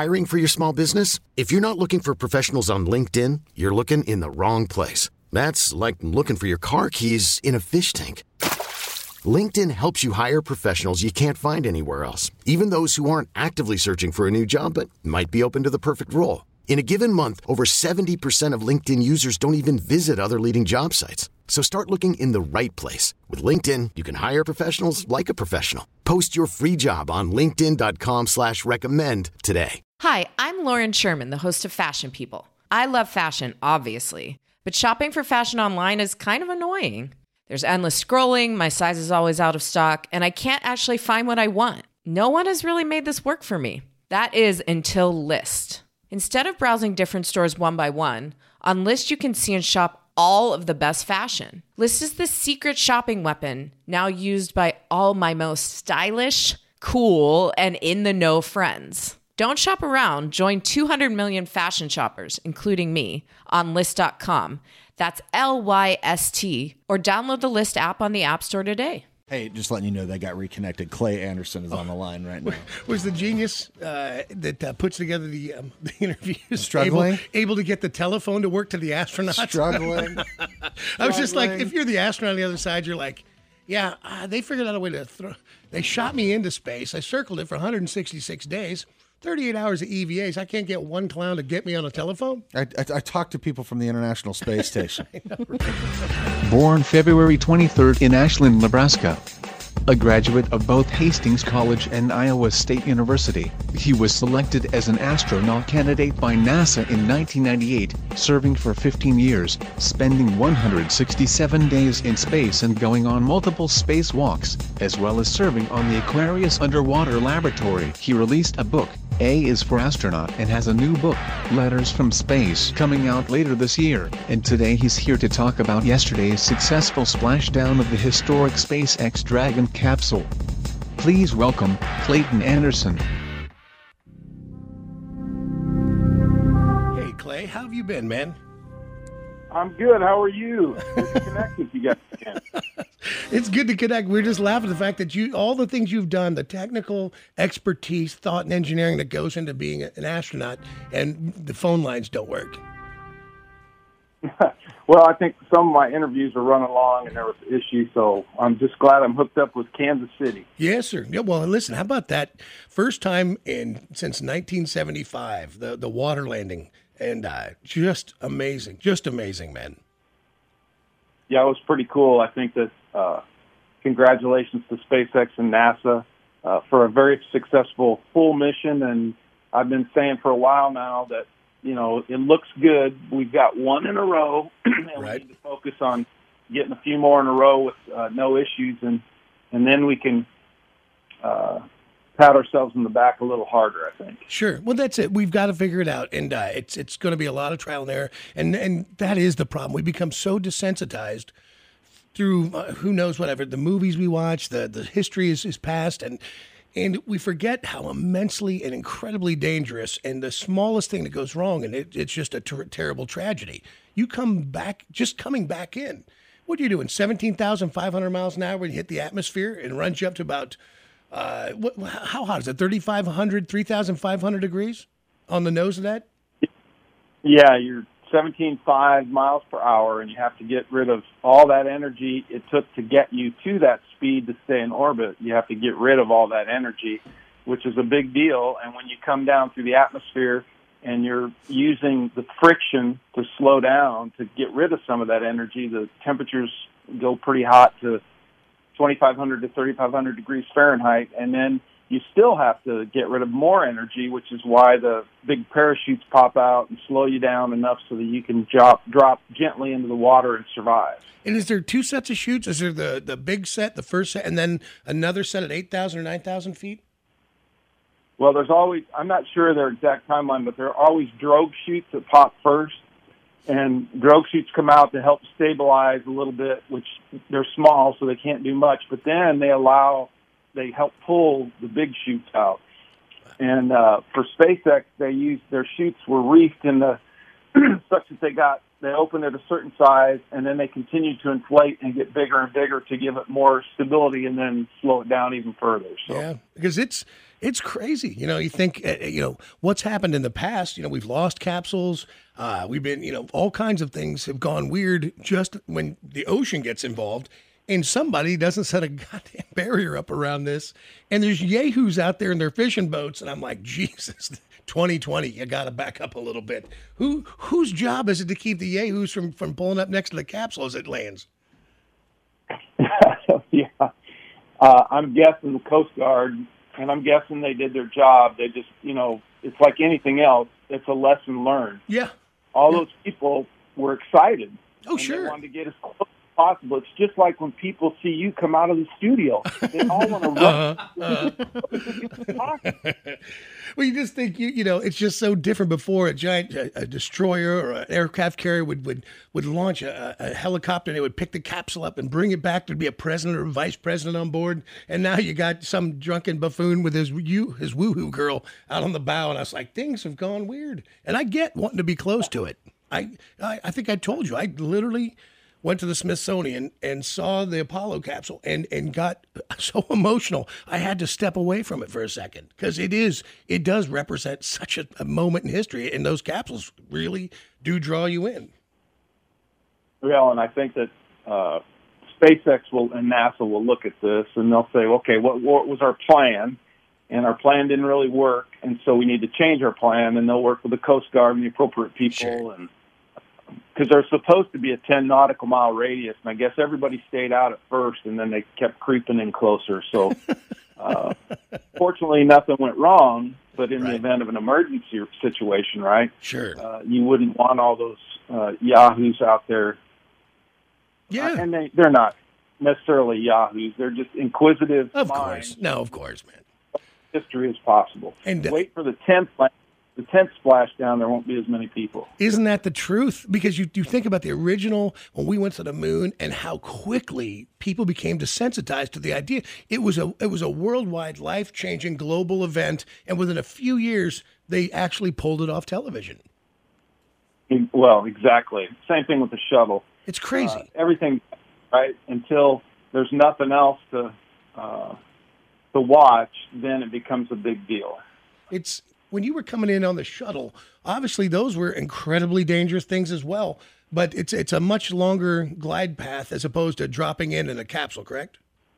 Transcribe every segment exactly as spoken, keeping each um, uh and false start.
Hiring for your small business? If you're not looking for professionals on LinkedIn, you're looking in the wrong place. That's like looking for your car keys in a fish tank. LinkedIn helps you hire professionals you can't find anywhere else, even those who aren't actively searching for a new job but might be open to the perfect role. In a given month, over seventy percent of LinkedIn users don't even visit other leading job sites. So start looking in the right place. With LinkedIn, you can hire professionals like a professional. Post your free job on linkedin dot com slash recommend today. Hi, I'm Lauren Sherman, the host of Fashion People. I love fashion, obviously, but shopping for fashion online is kind of annoying. There's endless scrolling, my size is always out of stock, and I can't actually find what I want. No one has really made this work for me. That is until Lyst. Instead of browsing different stores one by one, on Lyst you can see and shop all of the best fashion. Lyst is the secret shopping weapon now used by all my most stylish, cool, and in-the-know friends. Don't shop around. Join two hundred million fashion shoppers, including me, on Lyst dot com. That's L Y S T. Or download the Lyst app on the App Store today. Hey, just letting you know they got reconnected. Clay Anderson is oh. on the line right now. Was the genius uh, that uh, puts together the, um, the interviews struggling? Able, able to get the telephone to work to the astronauts? Struggling. I was just like, if you're the astronaut on the other side, you're like, yeah, uh, they figured out a way to throw. They shot me into space. I circled it for one hundred sixty-six days. thirty-eight hours of E V As. I can't get one clown to get me on a telephone? I, I, I talked to people from the International Space Station. know, right? Born February twenty-third in Ashland, Nebraska. A graduate of both Hastings College and Iowa State University, he was selected as an astronaut candidate by NASA in nineteen ninety-eight, serving for fifteen years, spending one hundred sixty-seven days in space and going on multiple spacewalks, as well as serving on the Aquarius Underwater Laboratory. He released a book, A is for Astronaut, and has a new book, Letters from Space, coming out later this year. And today he's here to talk about yesterday's successful splashdown of the historic SpaceX Dragon capsule. Please welcome Clayton Anderson. Hey, Clay, how have you been, man? I'm good. How are you? Good to connect with you guys again. It's good to connect. We're just laughing at the fact that you, all the things you've done, the technical expertise, thought, and engineering that goes into being an astronaut, and the phone lines don't work. Well, I think some of my interviews are running long and there was issues, so I'm just glad I'm hooked up with Kansas City. Yes, sir. Yeah, well, listen, how about that? First time in since nineteen seventy-five, the, the water landing, and uh, just amazing, just amazing, man. Yeah, it was pretty cool. I think that uh, congratulations to SpaceX and NASA uh, for a very successful full mission, and I've been saying for a while now that, you know, it looks good. We've got one in a row, and right. we need to focus on getting a few more in a row with uh, no issues, and and then we can uh, pat ourselves in the back a little harder, I think. Sure. Well, that's it. We've got to figure it out, and uh, it's it's going to be a lot of trial and error, and and that is the problem. We become so desensitized through uh, who knows whatever the movies we watch, the the history is is past, and. And we forget how immensely and incredibly dangerous, and the smallest thing that goes wrong, and it, it's just a ter- terrible tragedy. You come back, just coming back in. What are you doing, seventeen thousand five hundred miles an hour when you hit the atmosphere and runs you up to about, uh, what, how hot is it, thirty-five hundred, three thousand five hundred degrees on the nose of that? Yeah, you're seventeen point five miles per hour, and you have to get rid of all that energy it took to get you to that speed to stay in orbit. You have to get rid of all that energy, which is a big deal. And when you come down through the atmosphere and you're using the friction to slow down to get rid of some of that energy, the temperatures go pretty hot to twenty-five hundred to thirty-five hundred degrees Fahrenheit, and then you still have to get rid of more energy, which is why the big parachutes pop out and slow you down enough so that you can drop drop gently into the water and survive. And is there two sets of chutes? Is there the, the big set, the first set, and then another set at eight thousand or nine thousand feet? Well, there's always, I'm not sure their exact timeline, but there are always drogue chutes that pop first. And drogue chutes come out to help stabilize a little bit, which they're small, so they can't do much. But then they allow... they help pull the big chutes out. And uh, for SpaceX, they used their chutes were reefed in the such that they got they open at a certain size, and then they continue to inflate and get bigger and bigger to give it more stability and then slow it down even further. So. Yeah, because it's it's crazy. You know, you think, uh, you know, what's happened in the past, you know, we've lost capsules. Uh, we've been, you know, all kinds of things have gone weird just when the ocean gets involved. And somebody doesn't set a goddamn barrier up around this. And there's yahoos out there in their fishing boats. And I'm like, Jesus, twenty twenty, you got to back up a little bit. Who Whose job is it to keep the yahoos from, from pulling up next to the capsule as it lands? yeah. Uh, I'm guessing the Coast Guard, and I'm guessing they did their job. They just, you know, it's like anything else. It's a lesson learned. Yeah. All yeah. those people were excited. Oh, and sure. They wanted to get as close possible. It's just like when people see you come out of the studio. They all want to run. Uh-huh. Uh-huh. Well, you just think, you you know, it's just so different. Before a giant a, a destroyer or an aircraft carrier would, would, would launch a, a helicopter, and they would pick the capsule up and bring it back. There'd be a president or a vice president on board. And now you got some drunken buffoon with his you his woohoo girl out on the bow. And I was like, things have gone weird. And I get wanting to be close to it. I, I, I think I told you, I literally went to the Smithsonian and saw the Apollo capsule and, and got so emotional. I had to step away from it for a second because it is, it does represent such a, a moment in history, and those capsules really do draw you in. Well, and I think that uh, SpaceX will and NASA will look at this and they'll say, okay, what, what was our plan? And our plan didn't really work, and so we need to change our plan, and they'll work with the Coast Guard and the appropriate people. Sure. and Because there's supposed to be a ten nautical mile radius, and I guess everybody stayed out at first, and then they kept creeping in closer. So, uh, fortunately, nothing went wrong. But in right. the event of an emergency situation, right? Sure. Uh, you wouldn't want all those uh, yahoos out there. Yeah. Uh, and they, they're not necessarily yahoos. They're just inquisitive. Of minds. course. No, of course, man. History is possible. And uh, wait for the tenth. The tenth splashdown, there won't be as many people. Isn't that the truth? Because you, you think about the original, when we went to the moon, and how quickly people became desensitized to the idea. It was a it was a worldwide, life-changing global event, and within a few years, they actually pulled it off television. Well, exactly. Same thing with the shuttle. It's crazy. Uh, everything, right, until there's nothing else to uh, to watch, then it becomes a big deal. It's... When you were coming in on the shuttle, obviously those were incredibly dangerous things as well. But it's it's a much longer glide path as opposed to dropping in in a capsule, correct?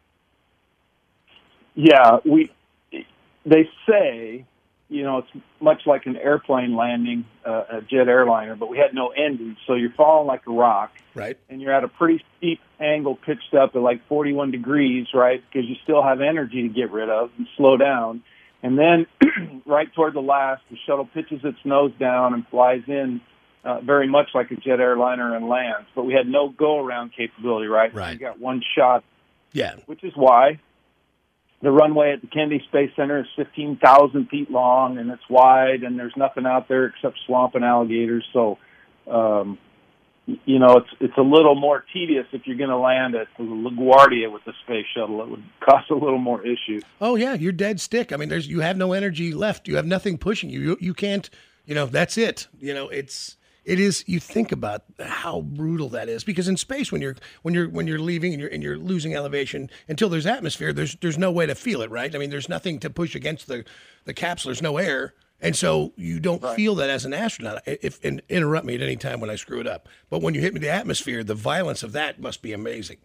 Yeah, we. They say, you know, it's much like an airplane landing, uh, a jet airliner, but we had no engine, so you're falling like a rock, right? And you're at a pretty steep angle, pitched up at like forty-one degrees, right? Because you still have energy to get rid of and slow down. And then right toward the last, the shuttle pitches its nose down and flies in uh, very much like a jet airliner and lands. But we had no go-around capability, right? Right. We got one shot. Yeah. Which is why the runway at the Kennedy Space Center is fifteen thousand feet long, and it's wide, and there's nothing out there except swamp and alligators. So, um, you know, it's it's a little more tedious if you're going to land at LaGuardia with the space shuttle. It would cause a little more issue. Oh yeah, you're dead stick. I mean, there's you have no energy left. You have nothing pushing you. You you can't. You know, that's it. You know, it's it is. You think about how brutal that is, because in space, when you're when you're when you're leaving and you're and you're losing elevation until there's atmosphere, there's there's no way to feel it, right? I mean, there's nothing to push against the the capsule. There's no air. And so you don't right. feel that as an astronaut. If and interrupt me at any time when I screw it up. But when you hit me the atmosphere, the violence of that must be amazing.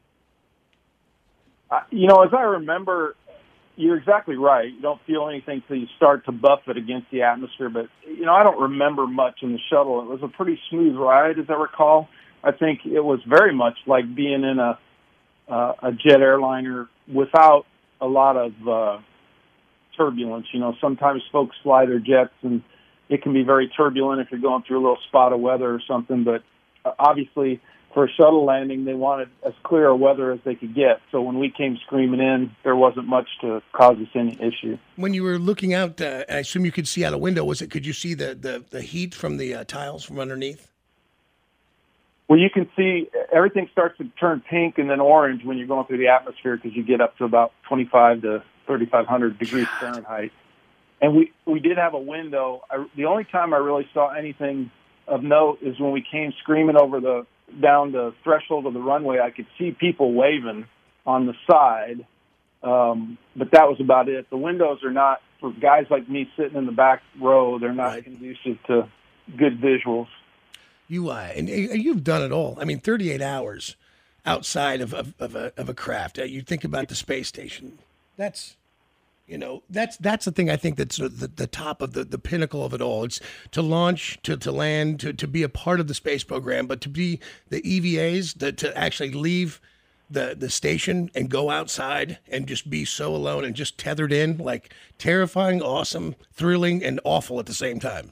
Uh, you know, as I remember, you're exactly right. You don't feel anything till you start to buff it against the atmosphere. But, you know, I don't remember much in the shuttle. It was a pretty smooth ride, as I recall. I think it was very much like being in a, uh, a jet airliner without a lot of uh, turbulence. You know, sometimes folks fly their jets and it can be very turbulent if you're going through a little spot of weather or something. But uh, obviously, for a shuttle landing, they wanted as clear a weather as they could get. So when we came screaming in, there wasn't much to cause us any issue. When you were looking out, uh, I assume you could see out a window. Was it? Could you see the the, the heat from the uh, tiles from underneath? Well, you can see everything starts to turn pink and then orange when you're going through the atmosphere, because you get up to about twenty-five to thirty-five hundred degrees Fahrenheit. And we, we did have a window. I, the only time I really saw anything of note is when we came screaming over the down the threshold of the runway, I could see people waving on the side, um, but that was about it. The windows are not, for guys like me sitting in the back row, they're not Right. conducive to good visuals. You uh, and, and you've done it all. I mean, thirty-eight hours outside of of, of, a, of a craft. Uh, you think about the space station. That's, you know, that's that's the thing I think that's the, the top of the, the pinnacle of it all. It's to launch, to, to land, to, to be a part of the space program, but to be the E V As, the, to actually leave the, the station and go outside and just be so alone and just tethered in, like terrifying, awesome, thrilling, and awful at the same time.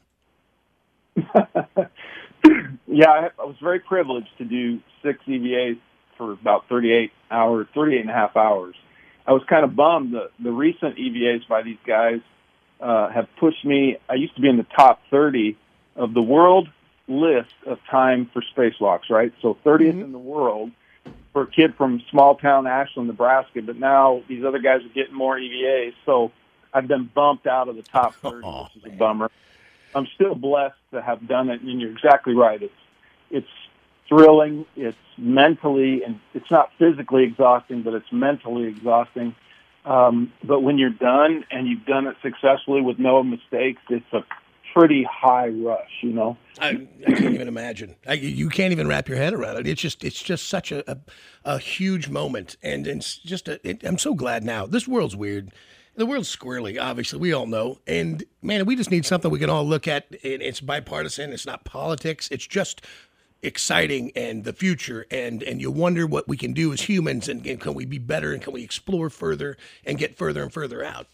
Yeah, I, I was very privileged to do six E V As for about thirty-eight hours, thirty-eight and a half hours. I was kind of bummed that the recent E V As by these guys uh, have pushed me. I used to be in the top thirty of the world list of time for spacewalks, right? So thirtieth mm-hmm. in the world for a kid from small town Ashland, Nebraska. But now these other guys are getting more E V As, so I've been bumped out of the top thirty, oh, which is man. a bummer. I'm still blessed to have done it, and you're exactly right. It's it's thrilling. It's mentally, and it's not physically exhausting, but it's mentally exhausting. Um, but when you're done and you've done it successfully with no mistakes, it's a pretty high rush, you know. I, I can't even imagine. I, you can't even wrap your head around it. It's just it's just such a a, a huge moment, and it's just a, it, I'm so glad now. This world's weird. The world's squirrely, obviously, we all know. And, man, we just need something we can all look at. It's bipartisan. It's not politics. It's just exciting and the future. And, and you wonder what we can do as humans, and, and can we be better, and can we explore further and get further and further out?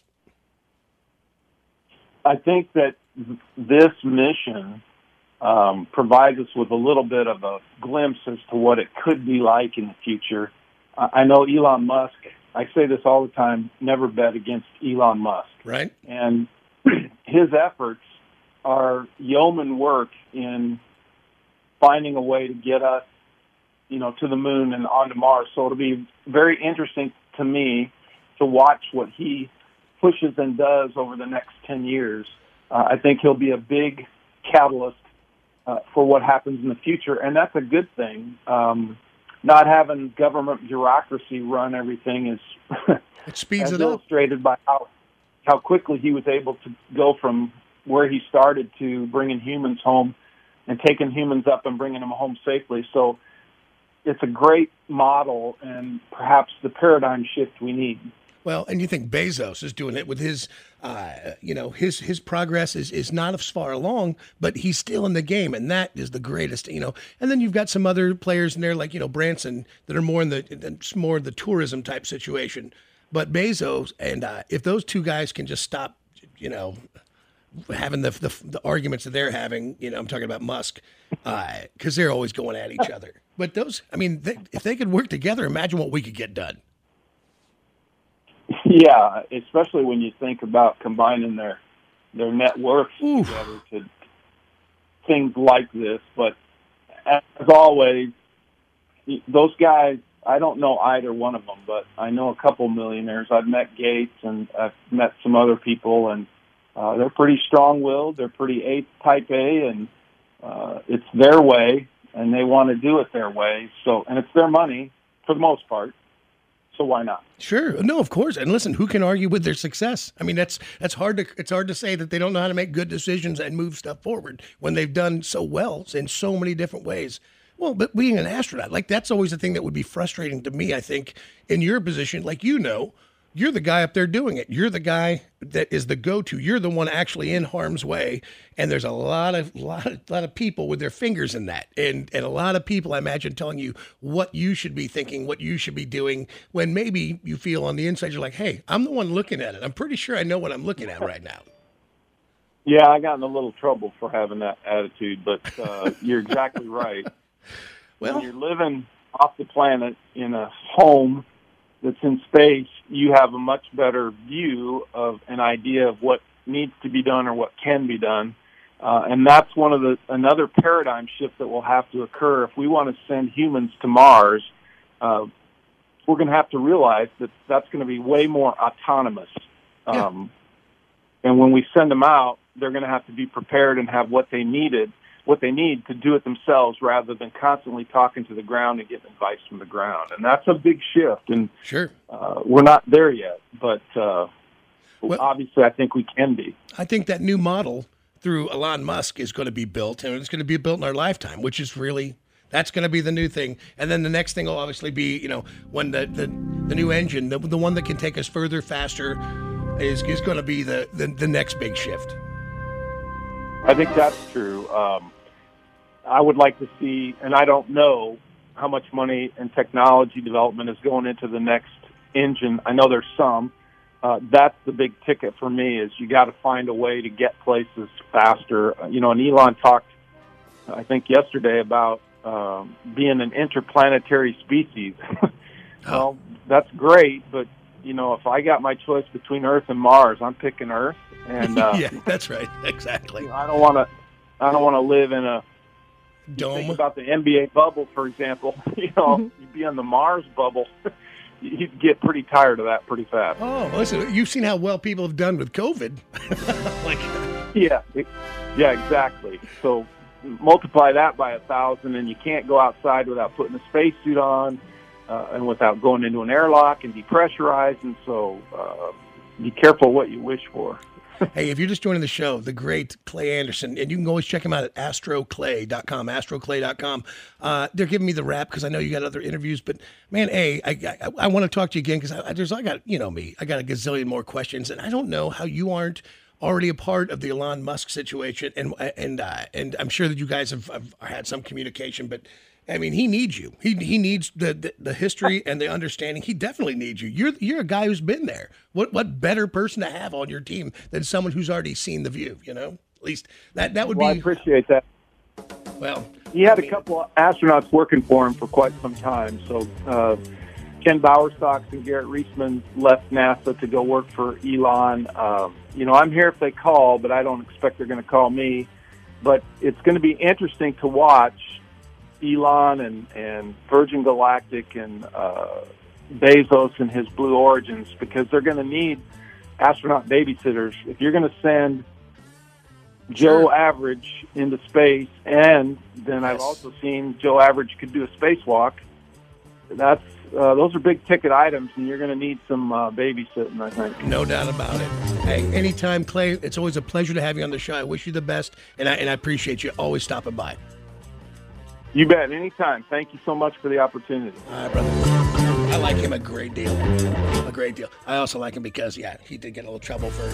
I think that this mission um, provides us with a little bit of a glimpse as to what it could be like in the future. I know Elon Musk, I say this all the time, never bet against Elon Musk. Right. And his efforts are yeoman work in finding a way to get us, you know, to the moon and onto Mars. So it'll be very interesting to me to watch what he pushes and does over the next ten years. Uh, I think he'll be a big catalyst uh, for what happens in the future, and that's a good thing. Um, Not having government bureaucracy run everything is it speeds it illustrated up. by how how quickly he was able to go from where he started to bringing humans home and taking humans up and bringing them home safely. So it's a great model and perhaps the paradigm shift we need. Well, and you think Bezos is doing it with his, uh, you know, his his progress is, is not as far along, but he's still in the game, and that is the greatest, you know. And then you've got some other players in there, like, you know, Branson, that are more in the more the tourism type situation. But Bezos, and uh, if those two guys can just stop, you know, having the the, the arguments that they're having, you know, I'm talking about Musk, because uh, they're always going at each other. But those, I mean, they, if they could work together, imagine what we could get done. Yeah, especially when you think about combining their their net worths Oof. together to things like this. But as always, those guys, I don't know either one of them, but I know a couple millionaires. I've met Gates and I've met some other people, and uh, they're pretty strong-willed. They're pretty A, type A, and uh, it's their way, and they want to do it their way. So, and it's their money for the most part. So why not? Sure. No, of course. And listen, who can argue with their success? I mean, that's that's hard to it's hard to say that they don't know how to make good decisions and move stuff forward when they've done so well in so many different ways. Well, but being an astronaut, like, that's always the thing that would be frustrating to me, I think, in your position. Like, you know, you're the guy up there doing it. You're the guy that is the go-to. You're the one actually in harm's way. And there's a lot of lot of, lot of people with their fingers in that. And and a lot of people, I imagine, telling you what you should be thinking, what you should be doing, when maybe you feel on the inside, you're like, hey, I'm the one looking at it. I'm pretty sure I know what I'm looking at right now. Yeah, I got in a little trouble for having that attitude, but uh, you're exactly right. Well, when you're living off the planet in a home that's in space, you have a much better view of an idea of what needs to be done or what can be done. Uh, and that's one of the another paradigm shift that will have to occur if we want to send humans to Mars. Uh, we're going to have to realize that that's going to be way more autonomous. Um, yeah. And when we send them out, they're going to have to be prepared and have what they needed. what they need to do it themselves rather than constantly talking to the ground and getting advice from the ground. And that's a big shift. And sure, uh, we're not there yet, but uh, well, obviously I think we can be. I think that new model through Elon Musk is going to be built, and it's going to be built in our lifetime, which is really, that's going to be the new thing. And then the next thing will obviously be, you know, when the, the, the new engine, the, the one that can take us further, faster, is, is going to be the, the, the next big shift. I think that's true. Um, I would like to see, and I don't know how much money and technology development is going into the next engine. I know there's some. Uh, that's the big ticket for me, is you got to find a way to get places faster. Uh, you know, and Elon talked, I think, yesterday about um, being an interplanetary species. Well, that's great, but, you know, if I got my choice between Earth and Mars, I'm picking Earth. And uh, yeah, that's right. Exactly. You know, I don't want to. I don't want to live in a dome. Think about the N B A bubble, for example. You know, mm-hmm. you'd be on the Mars bubble. You'd get pretty tired of that pretty fast. Oh, listen, you've seen how well people have done with COVID. like, yeah, yeah, exactly. So multiply that by a thousand, and you can't go outside without putting a spacesuit on, uh, and without going into an airlock and depressurized. And so, uh, be careful what you wish for. Hey, if you're just joining the show, the great Clay Anderson, and you can always check him out at astro clay dot com, astroclay dot com. Uh, they're giving me the rap because I know you got other interviews, but man, A, I, I, I want to talk to you again because I, there's, I got, you know me, I got a gazillion more questions, and I don't know how you aren't already a part of the Elon Musk situation, and and uh, and I'm sure that you guys have, have had some communication, but I mean, he needs you. He he needs the, the, the history and the understanding. He definitely needs you. You're you're a guy who's been there. What what better person to have on your team than someone who's already seen the view? You know, at least that that would well, be. I appreciate that. Well, he had I mean, a couple of astronauts working for him for quite some time. So uh, Ken Bowersox and Garrett Reisman left NASA to go work for Elon. Um, you know, I'm here if they call, but I don't expect they're going to call me. But it's going to be interesting to watch Elon and, and Virgin Galactic and uh, Bezos and his Blue Origins, because they're going to need astronaut babysitters. If you're going to send Joe sure. Average into space, and then yes. I've also seen Joe Average could do a spacewalk, that's uh, those are big ticket items, and you're going to need some uh, babysitting, I think. No doubt about it. Hey, anytime, Clay, it's always a pleasure to have you on the show. I wish you the best, and I, and I appreciate you always stopping by. You bet. Anytime. Thank you so much for the opportunity. All right, brother. I like him a great deal. A great deal. I also like him because, yeah, he did get a little trouble for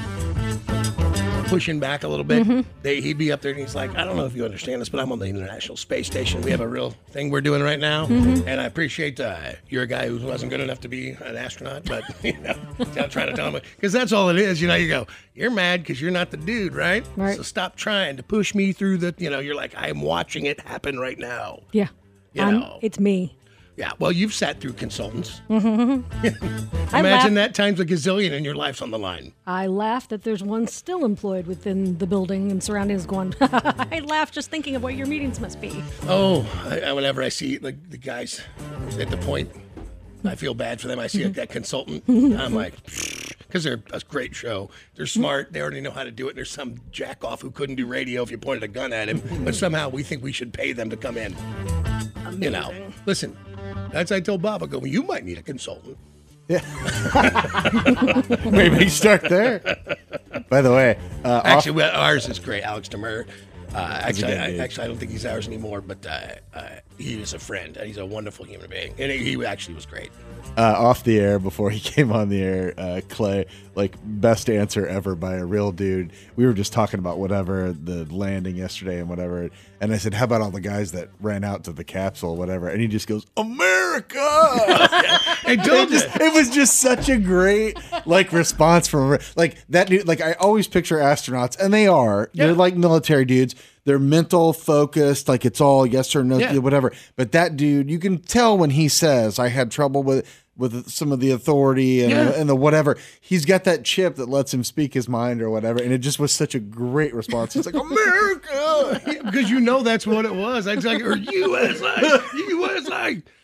pushing back a little bit. Mm-hmm. They, he'd be up there and he's like, I don't know if you understand this, but I'm on the International Space Station. We have a real thing we're doing right now. Mm-hmm. And I appreciate uh, you're a guy who wasn't good enough to be an astronaut, but, you know, I'm trying to tell him. Because that's all it is. You know, you go, you're mad because you're not the dude, right? Right. So stop trying to push me through the, you know, you're like, I'm watching it happen right now. Yeah. You um, know. It's me. Yeah, well, you've sat through consultants. Mm-hmm. Imagine that times a gazillion and your life's on the line. I laugh that there's one still employed within the building and surroundings going, I laugh just thinking of what your meetings must be. Oh, I, I, whenever I see like the guys at the point, I feel bad for them. I see like, that consultant. I'm like, because they're a great show. They're smart. They already know how to do it. There's some jack-off who couldn't do radio if you pointed a gun at him. But somehow we think we should pay them to come in. Amazing. You know, listen. That's I told Bob, I go, well, you might need a consultant. Yeah. Maybe start there. By the way, uh, actually, well, ours is great. Alex Demers. Uh, actually, I, actually, I don't think he's ours anymore, but uh, uh, he is a friend. He's a wonderful human being, and he, he actually was great. Uh, off the air, before he came on the air, uh, Clay, like, best answer ever by a real dude. We were just talking about whatever, the landing yesterday and whatever, and I said, how about all the guys that ran out to the capsule, whatever, and he just goes, America! I told you. It was just such a great, like, response from, like, that dude, like, I always picture astronauts, and they are, yeah. They're like military dudes. They're mental focused, like it's all yes or no, yeah. whatever. But that dude, you can tell when he says, I had trouble with with some of the authority and, yeah. and the whatever. He's got that chip that lets him speak his mind or whatever. And it just was such a great response. He's like, America! Yeah, because you know that's what it was. I was like, or U S A, U S A.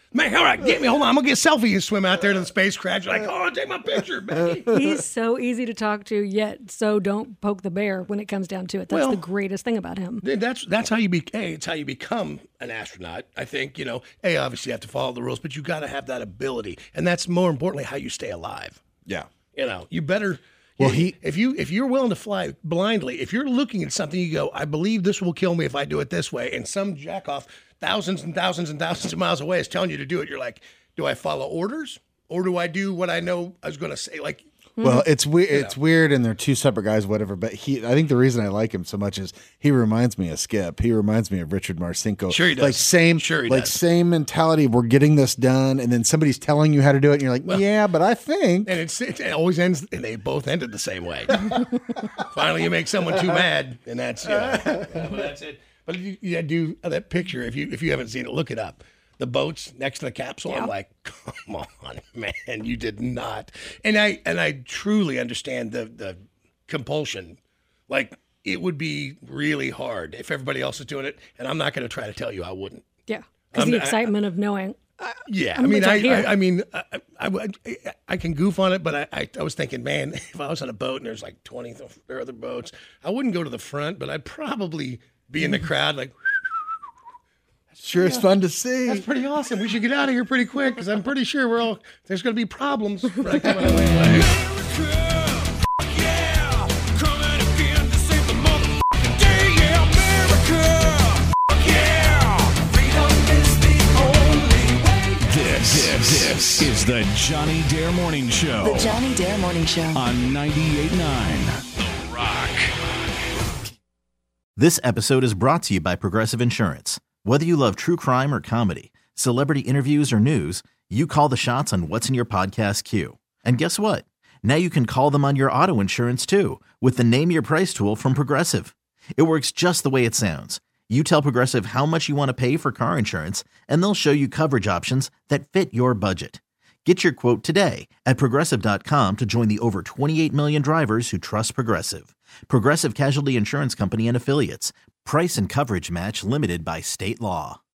Man, all right, get me. Hold on. I'm going to get a selfie and swim out there to the space crash. You're like, oh, take my picture, Becky. He's so easy to talk to, yet so don't poke the bear when it comes down to it. That's Well, the greatest thing about him. That's that's how you be. Hey, it's how you become an astronaut. I think, you know, hey, obviously you have to follow the rules, but you got to have that ability. And that's more importantly how you stay alive. Yeah. You know, you better. Well, you- he- if you if you're willing to fly blindly, if you're looking at something, you go, I believe this will kill me if I do it this way, and some jackoff thousands and thousands and thousands of miles away is telling you to do it. You're like, do I follow orders or do I do what I know I was going to say? Like, Well, it's weird. It's weird, and they're two separate guys, whatever. But he, I think the reason I like him so much is he reminds me of Skip. He reminds me of Richard Marcinko. Sure he does. Like same, Sure he like does. same mentality. We're getting this done, and then somebody's telling you how to do it, and you're like, yeah, but I think. and it's it always ends, and they both ended the same way. Finally, you make someone too mad, and that's you know, yeah, but that's it. But you, you do that picture if you if you haven't seen it, look it up. The boats next to the capsule. I'm like, come on, man, you did not. And I and I truly understand the the compulsion. Like it would be really hard if everybody else is doing it, and I'm not going to try to tell you I wouldn't. Yeah, because Um, the I- excitement of knowing. Yeah, I'm I mean, gonna I, jump here. I, I mean, I, I, I, I can goof on it, but I, I, I was thinking, man, if I was on a boat and there's like twenty other boats, I wouldn't go to the front, but I'd probably be in the crowd, like, Sure, it's fun to see. that's pretty awesome. We should get out of here pretty quick because I'm pretty sure we're all there's going to be problems. Right coming our way. This, this, this is the Johnny Dare Morning Show The Johnny Dare Morning Show. on ninety-eight point nine The Rock. This episode is brought to you by Progressive Insurance. Whether you love true crime or comedy, celebrity interviews or news, you call the shots on what's in your podcast queue. And guess what? Now you can call them on your auto insurance too with the Name Your Price tool from Progressive. It works just the way it sounds. You tell Progressive how much you want to pay for car insurance, and they'll show you coverage options that fit your budget. Get your quote today at Progressive dot com to join the over twenty-eight million drivers who trust Progressive. Progressive Casualty Insurance Company and Affiliates. Price and coverage match limited by state law.